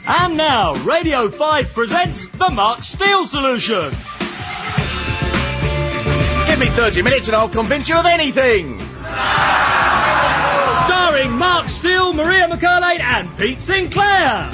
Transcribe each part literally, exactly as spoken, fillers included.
And now, Radio five presents the Mark Steele Solution. Give me thirty minutes and I'll convince you of anything. Starring Mark Steele, Maria McCarlane and Pete Sinclair.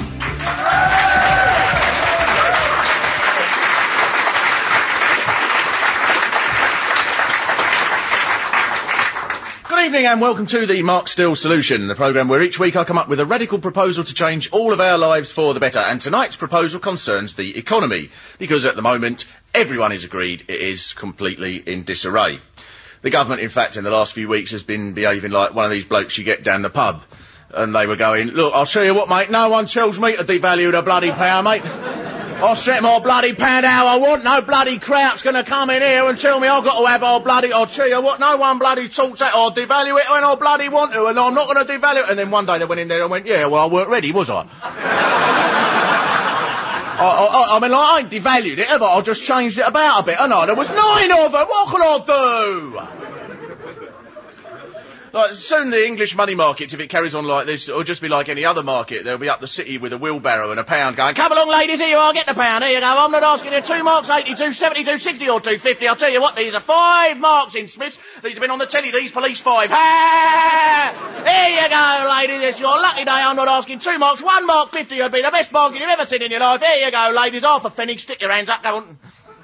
Good evening and welcome to the Mark Steele Solution, the programme where each week I come up with a radical proposal to change all of our lives for the better. And tonight's proposal concerns the economy, because at the moment everyone is agreed it is completely in disarray. The government, in fact, in the last few weeks has been behaving like one of these blokes you get down the pub. And they were going, look, I'll tell you what, mate, no one tells me to devalue the bloody pound, mate. I'll set my bloody pound how I want. No bloody kraut's going to come in here and tell me I've got to have our bloody... I'll tell you what, no one bloody talks that. I'll devalue it when I bloody want to, and I'm not going to devalue it. And then one day they went in there and went, yeah, well, I weren't ready, was I? I, I, I mean, like, I ain't devalued it, have I? I just changed it about a bit, haven't I? There was nine of them. What can I do? Like, soon the English money markets, if it carries on like this, it'll just be like any other market. They'll be up the city with a wheelbarrow and a pound going, come along, ladies, here you are, get the pound, here you go. I'm not asking you two marks, eighty-two, seventy-two, sixty or two fifty. I'll tell you what, these are five marks in Smiths. These have been on the telly, these police five. Ha! Here you go, ladies, it's your lucky day. I'm not asking two marks, one mark fifty would be the best bargain you've ever seen in your life. Here you go, ladies, half a pfennig, stick your hands up, go on.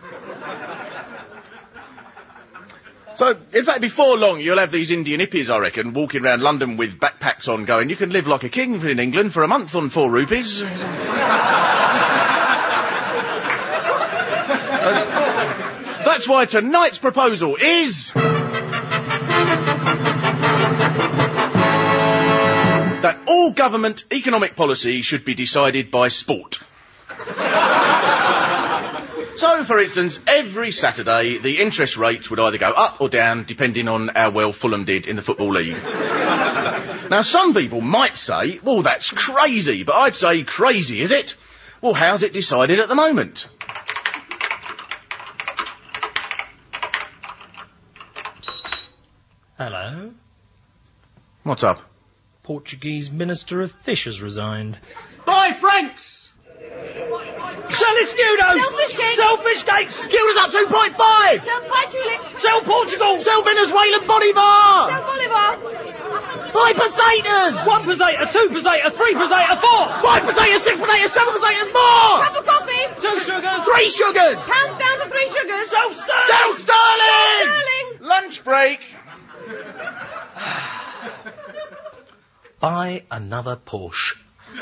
So, in fact, before long, you'll have these Indian hippies, I reckon, walking around London with backpacks on going, you can live like a king in England for a month on four rupees. uh, that's why tonight's proposal is... that all government economic policy should be decided by sport. So, for instance, every Saturday, the interest rates would either go up or down, depending on how well Fulham did in the Football League. Now, some people might say, well, that's crazy, but I'd say, crazy, is it? Well, how's it decided at the moment? Hello? What's up? Portuguese Minister of Fish has resigned. Bye, Franks! Sell escudos! Sell fish cakes! Sell fish cakes! Escudos up two point five! Sell pie tulips! Sell Portugal! Sell Venezuelan Bolivar! Sell Bolivar! Buy pesetas! One peseta, two peseta, three peseta, four! Five pesetas, six pesetas, seven pesetas, more! Cup of coffee! Two sugars! Three sugars! Pounds down to three sugars! Sell sterling! Sell sterling! Sterling! Lunch break! Buy another Porsche.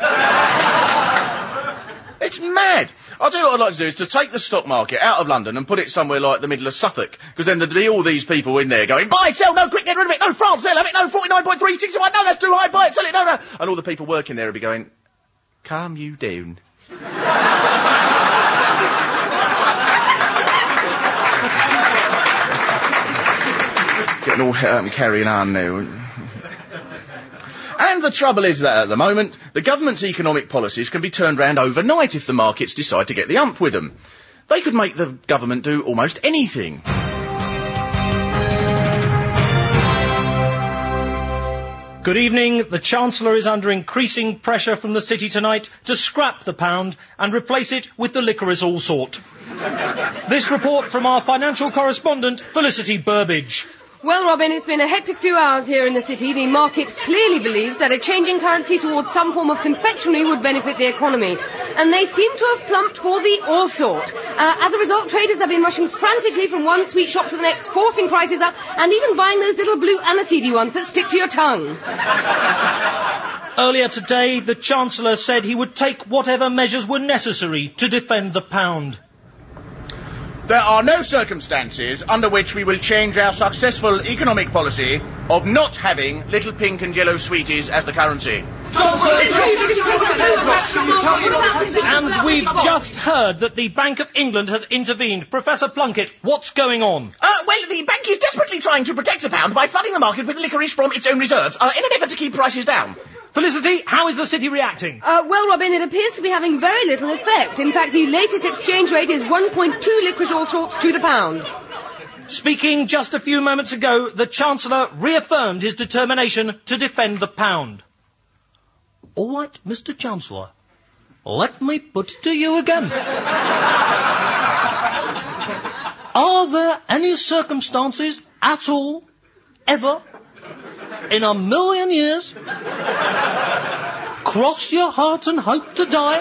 It's mad. I'll tell you what I'd like to do is to take the stock market out of London and put it somewhere like the middle of Suffolk, because then there'd be all these people in there going, buy, sell, no, quick, get rid of it, no, France, they'll have it, no, forty-nine point three six one, no, that's too high, buy it, sell it, no, no. And all the people working there would be going, calm you down. Getting all um, carrying on now. And the trouble is that at the moment, the government's economic policies can be turned round overnight if the markets decide to get the ump with them. They could make the government do almost anything. Good evening. The Chancellor is under increasing pressure from the City tonight to scrap the pound and replace it with the licorice all sort. This report from our financial correspondent, Felicity Burbidge. Well, Robin, it's been a hectic few hours here in the city. The market clearly believes that a change in currency towards some form of confectionery would benefit the economy. And they seem to have plumped for the all sort. Uh, as a result, traders have been rushing frantically from one sweet shop to the next, forcing prices up, and even buying those little blue aniseedy ones that stick to your tongue. Earlier today, the Chancellor said he would take whatever measures were necessary to defend the pound. There are no circumstances under which we will change our successful economic policy of not having little pink and yellow sweeties as the currency. And we've just heard that the Bank of England has intervened. Professor Plunkett, what's going on? Uh, well, the bank is desperately trying to protect the pound by flooding the market with licorice from its own reserves, uh, in an effort to keep prices down. Felicity, how is the city reacting? Uh, well, Robin, it appears to be having very little effect. In fact, the latest exchange rate is one point two licorice all sorts to the pound. Speaking just a few moments ago, the Chancellor reaffirmed his determination to defend the pound. All right, Mister Chancellor. let me put it to you again. Are there any circumstances at all, ever, in a million years, cross your heart and hope to die,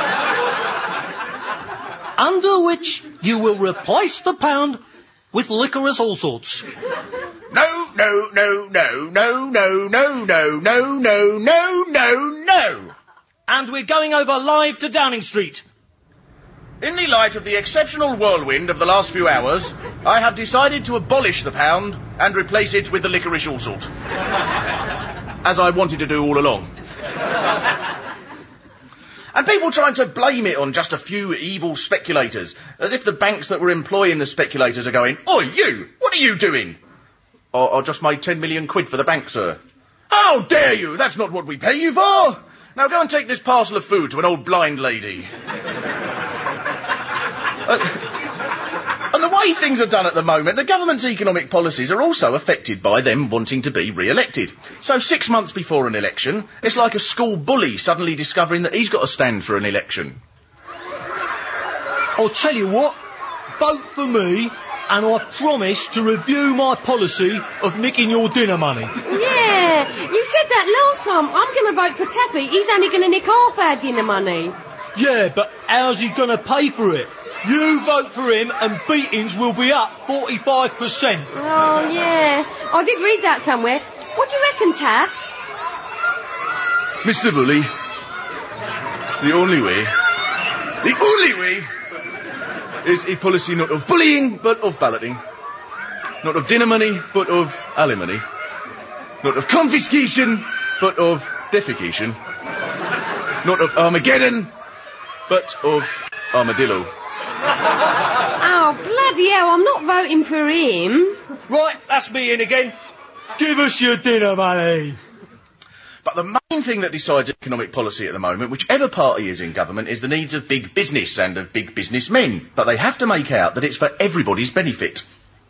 under which you will replace the pound with licorice all sorts? No, no, no, no, no, no, no, no, no, no, no, no, no. And we're going over live to Downing Street. In the light of the exceptional whirlwind of the last few hours, I have decided to abolish the pound and replace it with the licorice all sort. As I wanted to do all along. And people trying to blame it on just a few evil speculators, as if the banks that were employing the speculators are going, "Oi, you, what are you doing?" I, I just made ten million quid for the bank, sir. How dare you? That's not what we pay you for. Now go and take this parcel of food to an old blind lady. Uh, and the way things are done at the moment, the government's economic policies are also affected by them wanting to be re-elected. So six months before an election, it's like a school bully suddenly discovering that he's got to stand for an election. I'll tell you what, vote for me, and I promise to review my policy of nicking your dinner money. Yeah, you said that last time. I'm going to vote for Tappy. He's only going to nick half our dinner money. Yeah, but how's he going to pay for it? You vote for him and beatings will be up forty-five percent. Oh, yeah. I did read that somewhere. What do you reckon, Taff? Mister Bully, the only way, the only way is a policy not of bullying, but of balloting. Not of dinner money, but of alimony. Not of confiscation, but of defecation. Not of Armageddon, but of armadillo. Oh, bloody hell, I'm not voting for him. Right, that's me in again. Give us your dinner money. But the main thing that decides economic policy at the moment, whichever party is in government, is the needs of big business and of big businessmen. But they have to make out that it's for everybody's benefit.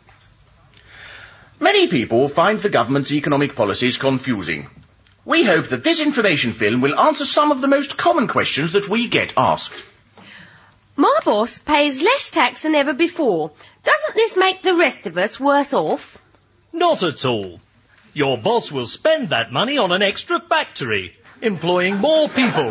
Many people find the government's economic policies confusing. We hope that this information film will answer some of the most common questions that we get asked. My boss pays less tax than ever before. Doesn't this make the rest of us worse off? Not at all. Your boss will spend that money on an extra factory, employing more people.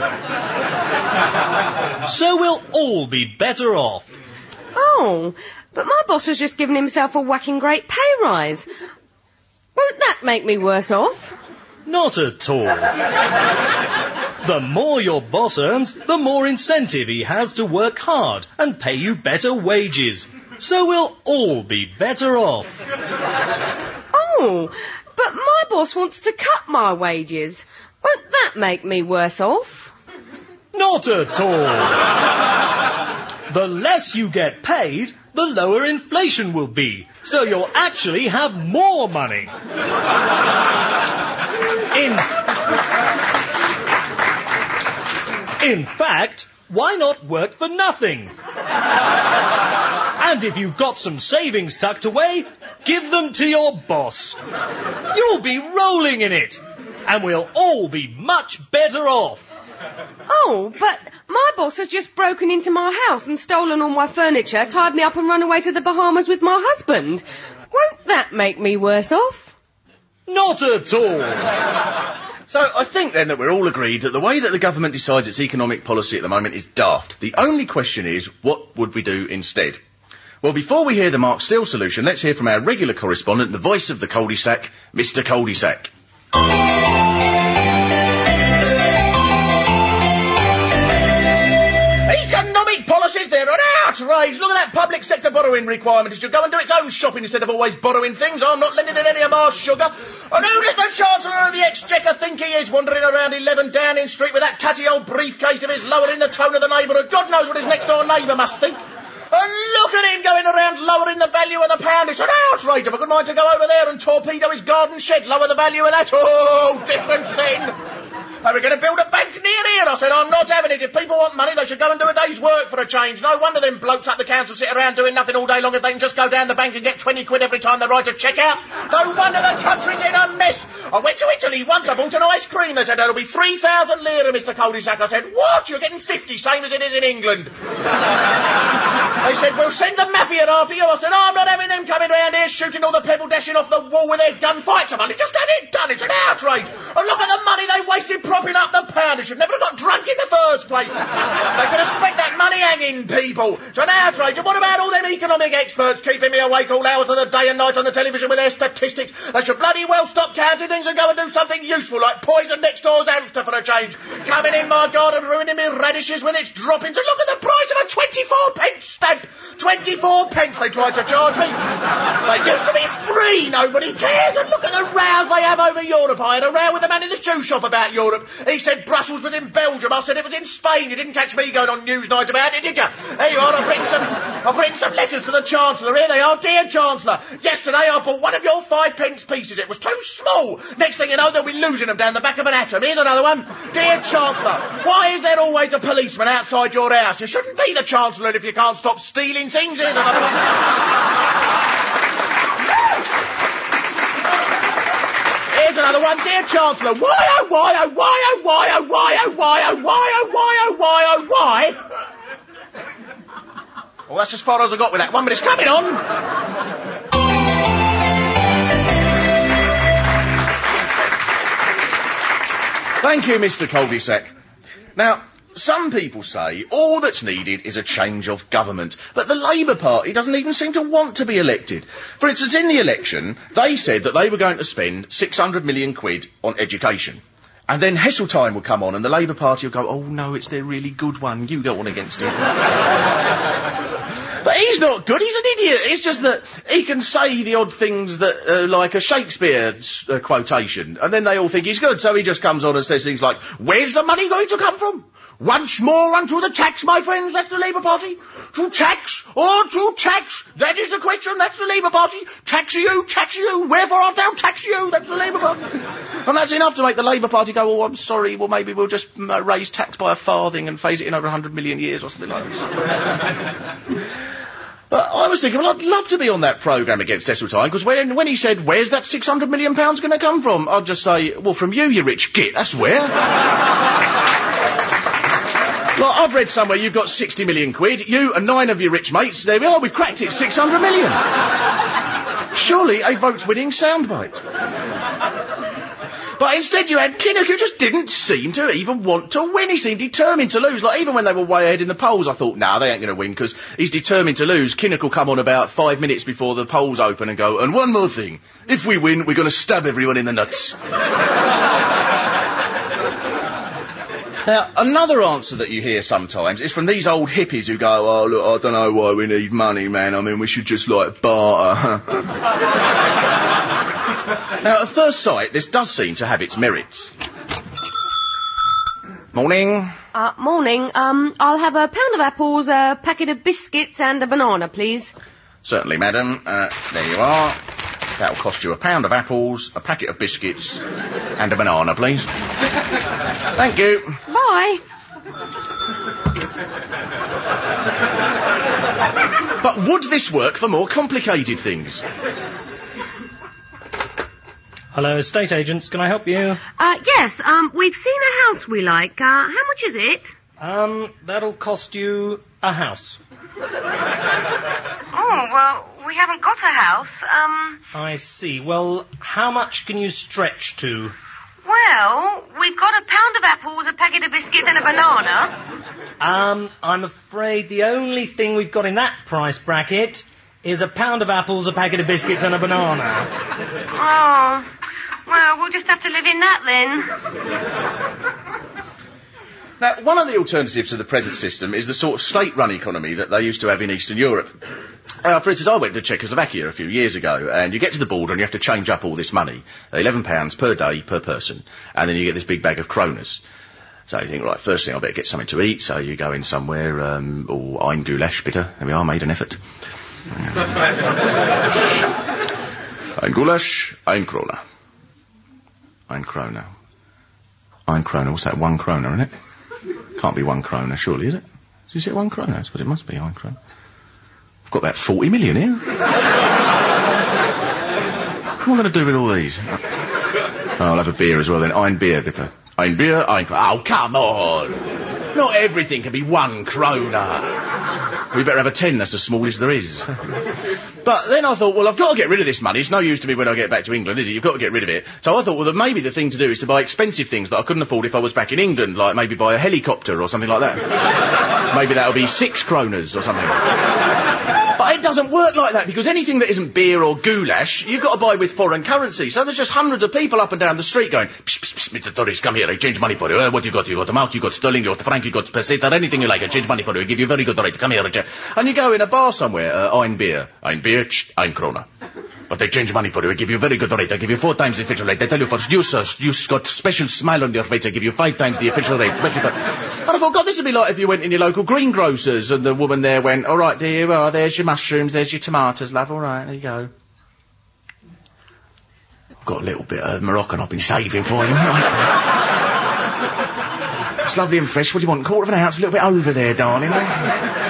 So we'll all be better off. Oh, but my boss has just given himself a whacking great pay rise. Won't that make me worse off? Not at all. The more your boss earns, the more incentive he has to work hard and pay you better wages. So we'll all be better off. Oh, but my boss wants to cut my wages. Won't that make me worse off? Not at all. The less you get paid, the lower inflation will be. So you'll actually have more money. In, in fact, why not work for nothing? And if you've got some savings tucked away, give them to your boss. You'll be rolling in it, and we'll all be much better off. Oh, but my boss has just broken into my house and stolen all my furniture, tied me up and run away to the Bahamas with my husband. Won't that make me worse off? Not at all. So I think then that we're all agreed that the way that the government decides its economic policy at the moment is daft. The only question is, what would we do instead? Well, before we hear the Mark Steele solution, let's hear from our regular correspondent, the voice of the cul-de-sac, Mister Cul-de-sac. Economic policies, they're an outrage. Look at that public sector borrowing requirement. It should go and do its own shopping instead of always borrowing things. I'm not lending it any of my sugar. And who does the Chancellor of the Exchequer think he is, wandering around eleven Downing Street with that tatty old briefcase of his, lowering the tone of the neighbourhood? God knows what his next-door neighbour must think. And look at him going around lowering the value of the pound. It's an outrage. I've a good mind to go over there and torpedo his garden shed, lower the value of that. Oh, difference then. Are we going to build a bank near here? I said, I'm not having it. If people want money, they should go and do a day's work for for a change. No wonder them blokes up the council sit around doing nothing all day long if they can just go down the bank and get twenty quid every time they write a cheque out. No wonder the country's in a mess. I went to Italy once, I bought an ice cream. They said, that'll be three thousand lira, Mister Cul-de-sac. I said, what? You're getting fifty, same as it is in England. They said, we'll send the mafia after you. I said, oh, I'm not having them coming round here shooting all the people dashing off the wall with their gunfights. I've only just had it done. It's an outrage. And look at the money they wasted propping up the pound. They should never have got drunk in the first place. They could have spent that money hanging people. It's an outrage. And what about all them economic experts keeping me awake all hours of the day and night on the television with their statistics? They should bloody well stop counting things and go and do something useful, like poison next door's hamster for a change. Coming in my garden, ruining me radishes with its droppings. And look at the price of a twenty-four pence stamp. twenty-four pence they tried to charge me. They used to be free. Nobody cares. And look at the rows they have over Europe. I had a row with the man in the shoe shop about Europe. He said Brussels was in Belgium. I said it was in Spain. You didn't catch me going on Newsnight about it, did you? There you are. I've written some, I've written some letters to the Chancellor. Here they are. Dear Chancellor, yesterday I bought one of your five pence pieces. It was too small. Next thing you know, they'll be losing them down the back of an atom. Here's another one. Dear Chancellor, why is there always a policeman outside your house? You shouldn't be the Chancellor if you can't stop stealing things. Here's another one. Here's another one. Dear Chancellor, why, oh, why, oh, why, oh, why, oh, why, oh, why, oh, why, oh, why, oh, why, oh, why? Well, that's as far as I got with that one, but it's coming on. Thank you, Mister Cul-de-sac. Now, some people say all that's needed is a change of government, but the Labour Party doesn't even seem to want to be elected. For instance, in the election, they said that they were going to spend six hundred million quid on education. And then Heseltine would come on and the Labour Party would go, oh no, it's their really good one, you go on against it. But he's not good, he's an idiot. It's just that he can say the odd things that, uh, like a Shakespeare uh, quotation, and then they all think he's good, so he just comes on and says things like, where's the money going to come from? Once more unto the tax, my friends, that's the Labour Party. To tax or to tax, that is the question, that's the Labour Party. Tax you, tax you, wherefore art thou tax you, that's the Labour Party. And that's enough to make the Labour Party go, oh, I'm sorry, well, maybe we'll just uh, raise tax by a farthing and phase it in over a hundred million years or something like that. But I was thinking, well, I'd love to be on that programme against Heseltine, because when, when he said, where's that six hundred million pounds going to come from? I'd just say, well, from you, you rich git, that's where. Look, I've read somewhere you've got sixty million quid, you and nine of your rich mates, there we are, we've cracked it, six hundred million. Surely a votes-winning soundbite. But instead you had Kinnock, who just didn't seem to even want to win. He seemed determined to lose. Like, even when they were way ahead in the polls, I thought, nah, they ain't going to win, because he's determined to lose. Kinnock will come on about five minutes before the polls open and go, and one more thing, if we win, we're going to stab everyone in the nuts. Now, another answer that you hear sometimes is from these old hippies who go, oh, look, I don't know why we need money, man. I mean, we should just, like, barter. Now, at first sight, this does seem to have its merits. Morning. Uh, morning. Um, I'll have a pound of apples, a packet of biscuits and a banana, please. Certainly, madam. Uh, there you are. That'll cost you a pound of apples, a packet of biscuits, and a banana, please. Thank you. Bye. But would this work for more complicated things? Hello, estate agents. Can I help you? Uh, yes, um, we've seen a house we like. Uh, how much is it? Um, that'll cost you a house. Oh, well, we haven't got a house. Um... I see. Well, how much can you stretch to? Well, we've got a pound of apples, a packet of biscuits and a banana. Um, I'm afraid the only thing we've got in that price bracket is a pound of apples, a packet of biscuits and a banana. Oh, well, we'll just have to live in that then. Now, one of the alternatives to the present system is the sort of state-run economy that they used to have in Eastern Europe. Uh, for instance, I went to Czechoslovakia a few years ago, and you get to the border and you have to change up all this money, eleven pounds per day per person, and then you get this big bag of kronas. So you think, right, first thing, I better get something to eat, so you go in somewhere, um, oh, ein Gulasch, bitte. There we are, made an effort. Ein Gulasch, ein Krona. Ein Krona. Ein Krona, what's that, one krona, isn't it? Can't be one krona, surely, is it? Is it one krona? That's what it must be, one krona. I've got about forty million here. What am I going to do with all these? Oh, I'll have a beer as well then. Ein beer, bitte. Ein beer, ein krona. Oh, come on. Not everything can be one krona. We better have a ten, that's the smallest there is. But then I thought, well, I've got to get rid of this money. It's no use to me when I get back to England, is it? You've got to get rid of it. So I thought, well, then maybe the thing to do is to buy expensive things that I couldn't afford if I was back in England, like maybe buy a helicopter or something like that. Maybe that'll be six kronas or something. But it doesn't work like that, because anything that isn't beer or goulash, you've got to buy with foreign currency. So there's just hundreds of people up and down the street going, psh, psh, psh, Mister Torres, come here, I change money for you. Uh, what you got? You got the mark, you got sterling, you got the franc, you got peseta, anything you like, I change money for you, I give you a very good rate, come here, I change. And you go in a bar somewhere, uh, ein beer, ein beer, ch, ein krona. But they change money for you, I give you a very good rate, I give you four times the official rate, they tell you for you, sir, you've got special smile on your face, I give you five times the official rate. Special and I thought, God, this would be like if you went in your local greengrocers and the woman there went, all right, dear, well, there's your mushrooms, there's your tomatoes, love, all right, there you go. I've got a little bit of Moroccan I've been saving for you. It's lovely and fresh, what do you want, quarter of an ounce, a little bit over there, darling, eh?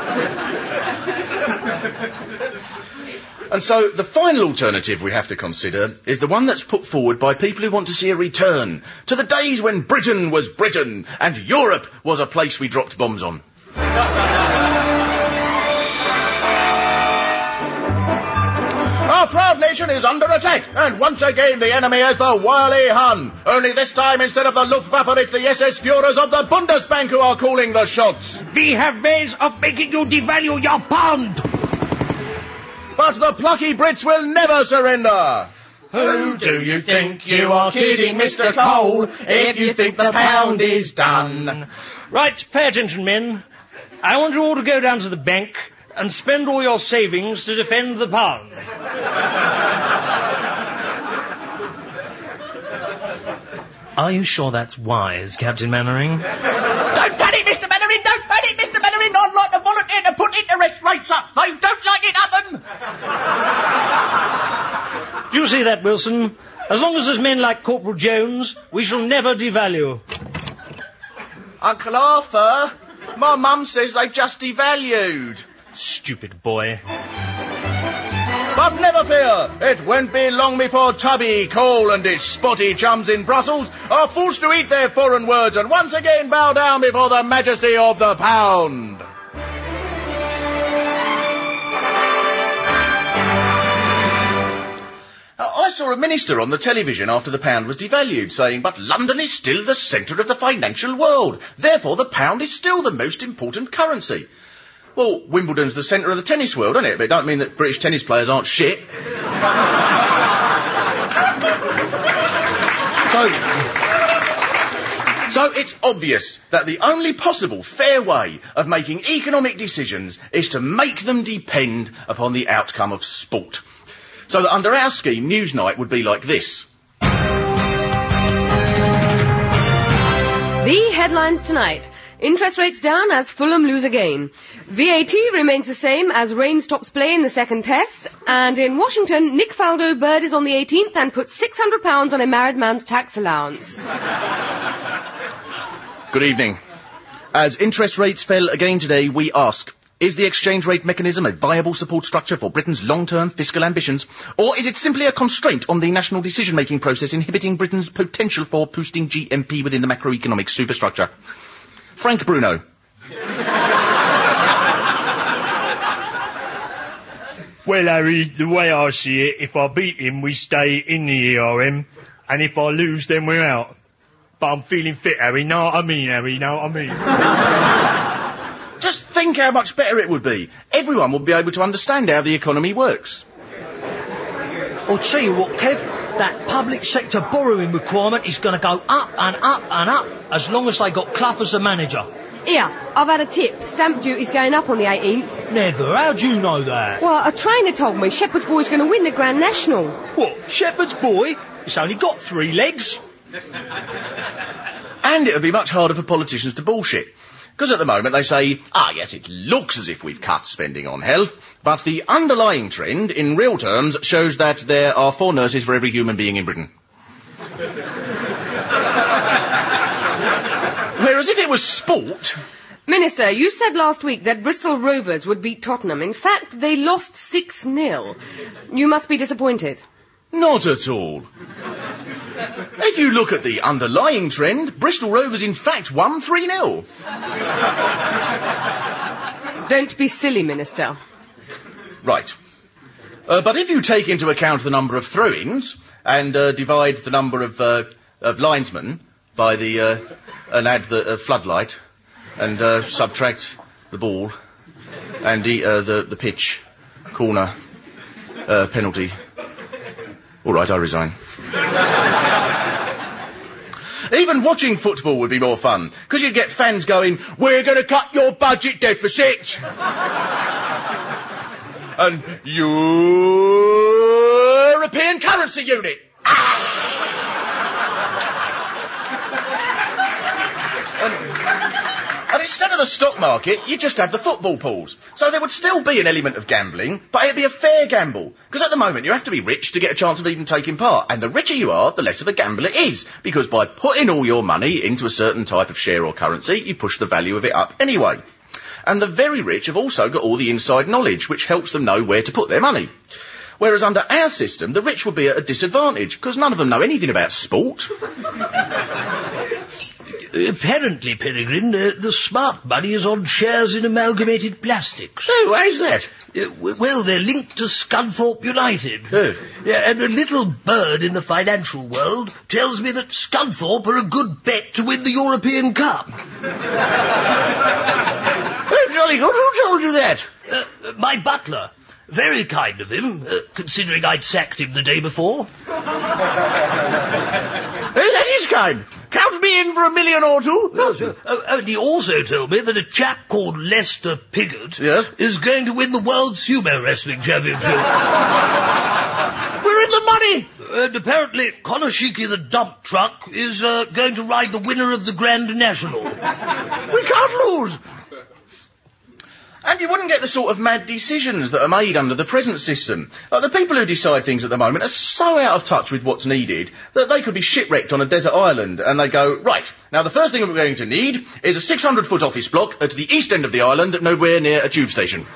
And so the final alternative we have to consider is the one that's put forward by people who want to see a return to the days when Britain was Britain and Europe was a place we dropped bombs on. Our proud nation is under attack, and once again the enemy is the wily Hun. Only this time, instead of the Luftwaffe, it's the S S Führers of the Bundesbank who are calling the shots. We have ways of making you devalue your pound. But the plucky Brits will never surrender. Who do you think you are kidding, Mister Cole, if you think the pound is done? Right, pay attention, men. I want you all to go down to the bank and spend all your savings to defend the pound. Are you sure that's wise, Captain Mannering? Don't panic, Mister Mannering, don't panic, Mister Mannering. I'd like to volunteer to put interest rates up. I don't like it happen. Do you see that, Wilson? As long as there's men like Corporal Jones, we shall never devalue. Uncle Arthur, my mum says they've just devalued. Stupid boy. But never fear, it won't be long before Tubby, Cole and his spotty chums in Brussels are forced to eat their foreign words and once again bow down before the majesty of the pound. I saw a minister on the television after the pound was devalued saying, but London is still the centre of the financial world. Therefore, the pound is still the most important currency. Well, Wimbledon's the centre of the tennis world, isn't it? But it don't mean that British tennis players aren't shit. so, so it's obvious that the only possible fair way of making economic decisions is to make them depend upon the outcome of sport. So that under our scheme, Newsnight would be like this. The headlines tonight. Interest rates down as Fulham lose again. V A T remains the same as rain stops play in the second test. And in Washington, Nick Faldo Bird is on the eighteenth and puts six hundred pounds on a married man's tax allowance. Good evening. As interest rates fell again today, we ask, is the exchange rate mechanism a viable support structure for Britain's long-term fiscal ambitions? Or is it simply a constraint on the national decision-making process inhibiting Britain's potential for boosting G M P within the macroeconomic superstructure? Frank Bruno. Well, Harry, the way I see it, if I beat him, we stay in the E R M, and if I lose, then we're out. But I'm feeling fit, Harry, know what I mean, Harry, know what I mean? Just think how much better it would be. Everyone would be able to understand how the economy works. I'll tell you what, Kev, that public sector borrowing requirement is going to go up and up and up as long as they got Clough as the manager. Here, I've had a tip. Stamp duty's going up on the eighteenth. Never. How'd you know that? Well, a trainer told me Shepherd's Boy's going to win the Grand National. What, Shepherd's Boy? It's only got three legs. And it would be much harder for politicians to bullshit. Because at the moment they say, ah, yes, it looks as if we've cut spending on health, but the underlying trend, in real terms, shows that there are four nurses for every human being in Britain. Whereas if it was sport, Minister, you said last week that Bristol Rovers would beat Tottenham. In fact, they lost six nil. You must be disappointed. Not at all. If you look at the underlying trend, Bristol Rovers in fact won three nil. Don't be silly, Minister. Right. Uh, but if you take into account the number of throw-ins and uh, divide the number of, uh, of linesmen by the uh, and add the uh, floodlight and uh, subtract the ball and the uh, the, the pitch, corner, uh, penalty. All right, I resign. Even watching football would be more fun, because you'd get fans going, "We're going to cut your budget deficit." And European currency unit. and, and instead of the stock market, you just have the football pools. So there would still be an element of gambling, but it'd be a fair gamble. Because at the moment, you have to be rich to get a chance of even taking part. And the richer you are, the less of a gamble it is. Because by putting all your money into a certain type of share or currency, you push the value of it up anyway. And the very rich have also got all the inside knowledge, which helps them know where to put their money. Whereas under our system, the rich would be at a disadvantage, because none of them know anything about sport. Apparently, Peregrine, uh, the smart money is on shares in Amalgamated Plastics. Oh, why is that? Uh, w- well, they're linked to Scunthorpe United. Oh. Yeah, and a little bird in the financial world tells me that Scunthorpe are a good bet to win the European Cup. Oh, jolly good. Who told you that? Uh, my butler. Very kind of him, uh, considering I'd sacked him the day before. Oh, that is kind. Count me in for a million or two. Yes, yes. Uh, and he also told me that a chap called Lester Piggott Yes? is going to win the World Sumo Wrestling Championship. We're in the money. And apparently Konoshiki the dump truck is uh, going to ride the winner of the Grand National. We can't lose. And you wouldn't get the sort of mad decisions that are made under the present system. Like the people who decide things at the moment are so out of touch with what's needed that they could be shipwrecked on a desert island and they go, right, now the first thing we're going to need is a six hundred foot office block at the east end of the island, nowhere near a tube station.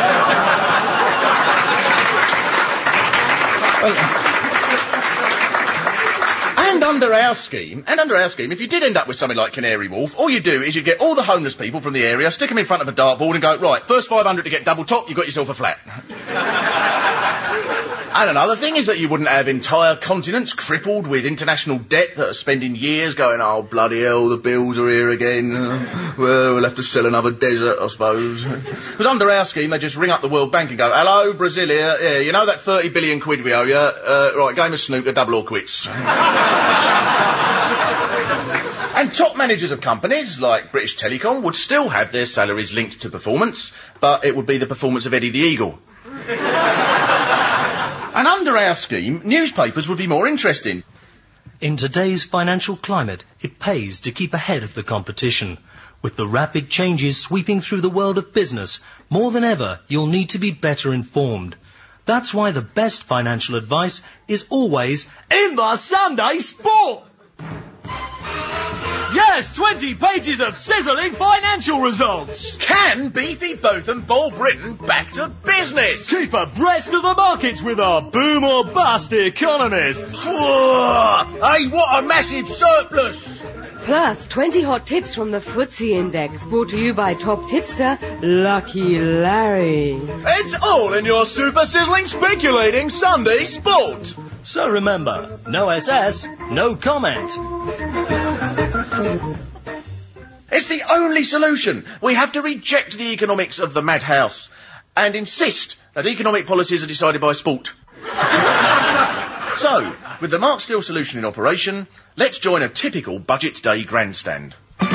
And under our scheme, and under our scheme, if you did end up with something like Canary Wharf, all you do is you get all the homeless people from the area, stick them in front of a dartboard and go, right, first five hundred to get double top, you've got yourself a flat. And another thing is that you wouldn't have entire continents crippled with international debt that are spending years going, oh, bloody hell, the bills are here again. Uh, well, we'll have to sell another desert, I suppose. Because under our scheme, they just ring up the World Bank and go, hello, Brazil here. Yeah, you know that thirty billion quid we owe you? Uh, right, game of snooker, double or quits. And top managers of companies, like British Telecom, would still have their salaries linked to performance, but it would be the performance of Eddie the Eagle. And under our scheme, newspapers would be more interesting. In today's financial climate, it pays to keep ahead of the competition. With the rapid changes sweeping through the world of business, more than ever, you'll need to be better informed. That's why the best financial advice is always in the Sunday Sport. Yes, twenty pages of sizzling financial results. Can Beefy Botham bowl Britain back to business? Keep abreast of the markets with our boom or bust economist. Whoa! Hey, what a massive surplus! Plus, twenty hot tips from the F T S E Index, brought to you by top tipster, Lucky Larry. It's all in your super sizzling speculating Sunday Sport. So remember, no S S, no comment. It's the only solution. We have to reject the economics of the madhouse and insist that economic policies are decided by sport. So, with the Mark Steele solution in operation, let's join a typical budget day grandstand.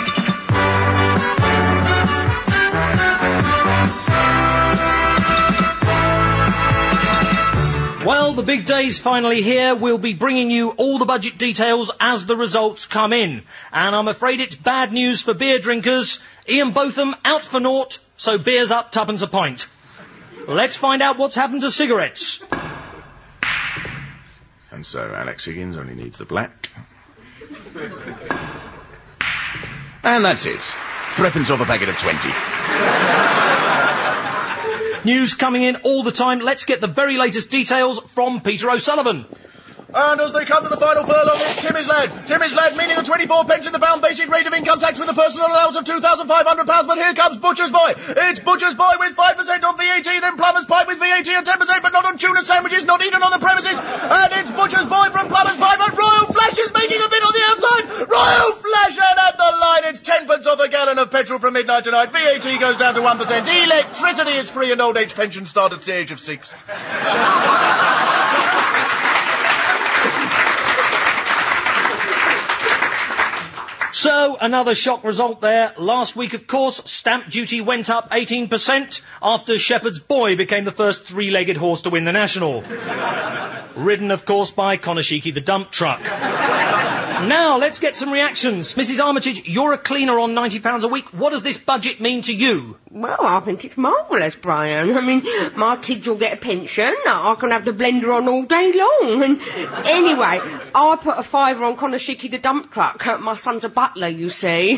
Well, the big day's finally here. We'll be bringing you all the budget details as the results come in. And I'm afraid it's bad news for beer drinkers. Ian Botham out for naught, so beer's up tuppence a pint. Let's find out what's happened to cigarettes. And so Alex Higgins only needs the black. And that's it. threepence off a packet of twenty. News coming in all the time. Let's get the very latest details from Peter O'Sullivan. And as they come to the final furlong, it's Timmy's Lad. Timmy's Lad, meaning a twenty-four pence in the pound basic rate of income tax with a personal allowance of two thousand five hundred pounds. But here comes Butcher's Boy. It's Butcher's Boy with five percent on V A T, then Plumber's Pipe with V A T and ten percent, but not on tuna sandwiches, not eaten on the premises. And it's Butcher's Boy from Plumber's Pipe, and Royal Flash is making a bit on the outside. Royal Flash, and at the line, it's ten pence off a gallon of petrol from midnight tonight. V A T goes down to one percent. Electricity is free and old age pensions start at the age of six. So, another shock result there. Last week, of course, stamp duty went up eighteen percent after Shepherd's Boy became the first three-legged horse to win the National. Ridden, of course, by Konashiki the dump truck. Now, let's get some reactions. Missus Armitage, you're a cleaner on ninety pounds a week. What does this budget mean to you? Well, I think it's marvellous, Brian. I mean, my kids will get a pension. I can have the blender on all day long. And anyway, I put a fiver on Konashiki the dump truck. My son's a butler, you see.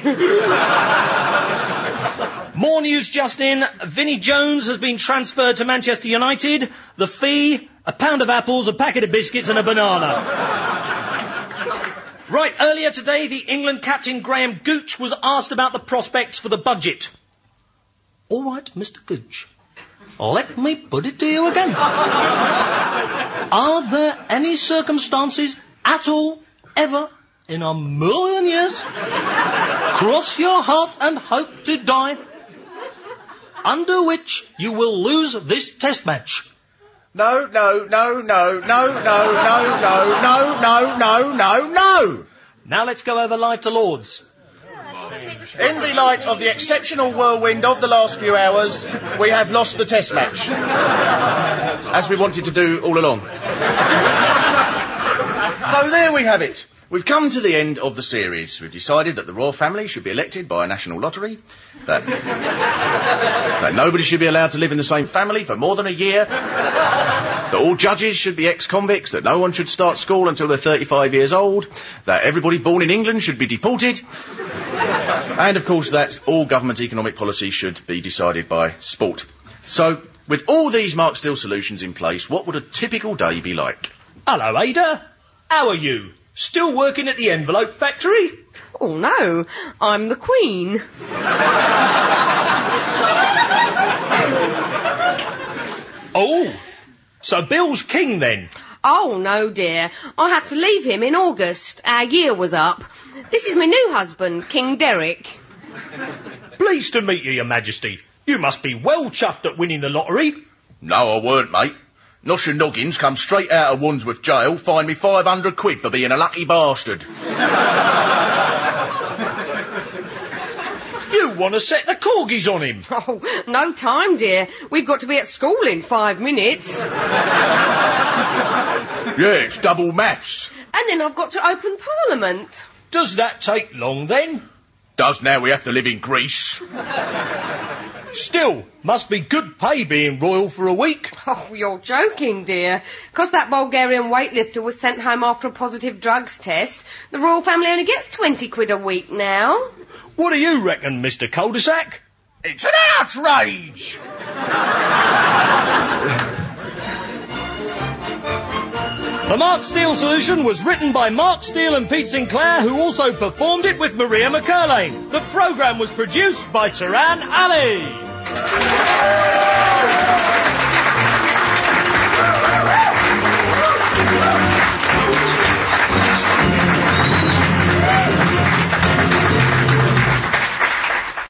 More news just in. Vinnie Jones has been transferred to Manchester United. The fee, a pound of apples, a packet of biscuits and a banana. Right, earlier today, the England captain Graham Gooch was asked about the prospects for the budget. All right, Mister Gooch, let me put it to you again. Are there any circumstances at all, ever, in a million years, cross your heart and hope to die, under which you will lose this test match? No, no, no, no, no, no, no, no, no, no, no, no, no! Now let's go over live to Lords. In the light of the exceptional whirlwind of the last few hours, we have lost the test match. As we wanted to do all along. So there we have it. We've come to the end of the series. We've decided that the royal family should be elected by a national lottery, that, that nobody should be allowed to live in the same family for more than a year, that all judges should be ex-convicts, that no one should start school until they're thirty-five years old, that everybody born in England should be deported, and of course that all government economic policy should be decided by sport. So, with all these Mark Steele solutions in place, what would a typical day be like? Hello, Ada. How are you? Still working at the envelope factory? Oh, no. I'm the Queen. Oh, so Bill's king then? Oh, no, dear. I had to leave him in August. Our year was up. This is my new husband, King Derek. Pleased to meet you, Your Majesty. You must be well chuffed at winning the lottery. No, I weren't, mate. Nosher Noggins come straight out of Wandsworth jail, fined me five hundred quid for being a lucky bastard. You want to set the corgis on him? Oh, no time, dear. We've got to be at school in five minutes. Yeah, it's double maths. And then I've got to open Parliament. Does that take long then? Does now we have to live in Greece. Still, must be good pay being royal for a week. Oh, you're joking, dear. 'Cause that Bulgarian weightlifter was sent home after a positive drugs test, the royal family only gets twenty quid a week now. What do you reckon, Mister Cul-de-sac? It's an outrage! The Mark Steele solution was written by Mark Steele and Pete Sinclair, who also performed it with Maria McCurlane. The programme was produced by Taran Ali.